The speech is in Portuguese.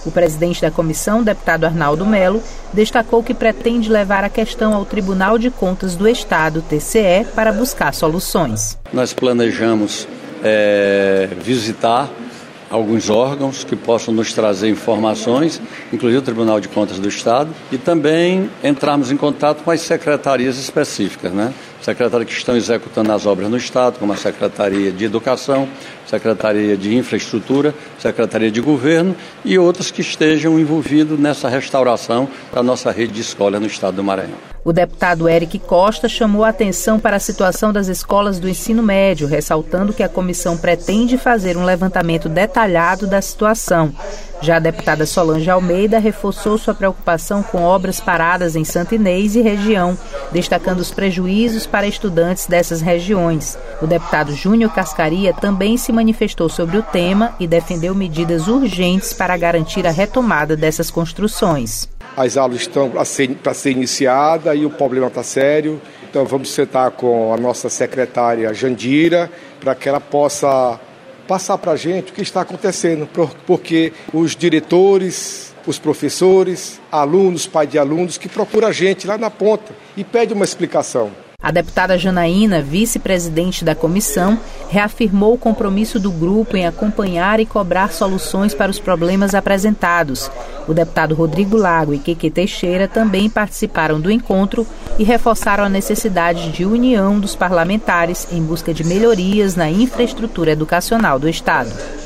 O presidente da comissão, deputado Arnaldo Melo, destacou que pretende levar a questão ao Tribunal de Contas do Estado, TCE, para buscar soluções. Nós planejamos visitar alguns órgãos que possam nos trazer informações, inclusive o Tribunal de Contas do Estado, e também entrarmos em contato com as secretarias específicas, secretarias que estão executando as obras no Estado, como a Secretaria de Educação, Secretaria de Infraestrutura, Secretaria de Governo e outras que estejam envolvidos nessa restauração da nossa rede de escolas no Estado do Maranhão. O deputado Eric Costa chamou a atenção para a situação das escolas do ensino médio, ressaltando que a comissão pretende fazer um levantamento detalhado da situação. Já a deputada Solange Almeida reforçou sua preocupação com obras paradas em Santa Inês e região, destacando os prejuízos para estudantes dessas regiões. O deputado Júnior Cascaria também se manifestou sobre o tema e defendeu medidas urgentes para garantir a retomada dessas construções. As aulas estão para ser iniciada e o problema está sério. Então vamos sentar com a nossa secretária Jandira para que ela possa passar para a gente o que está acontecendo, porque os diretores, os professores, alunos, pais de alunos que procuram a gente lá na ponta e pedem uma explicação. A deputada Janaína, vice-presidente da comissão, reafirmou o compromisso do grupo em acompanhar e cobrar soluções para os problemas apresentados. O deputado Rodrigo Lago e Keke Teixeira também participaram do encontro e reforçaram a necessidade de união dos parlamentares em busca de melhorias na infraestrutura educacional do Estado.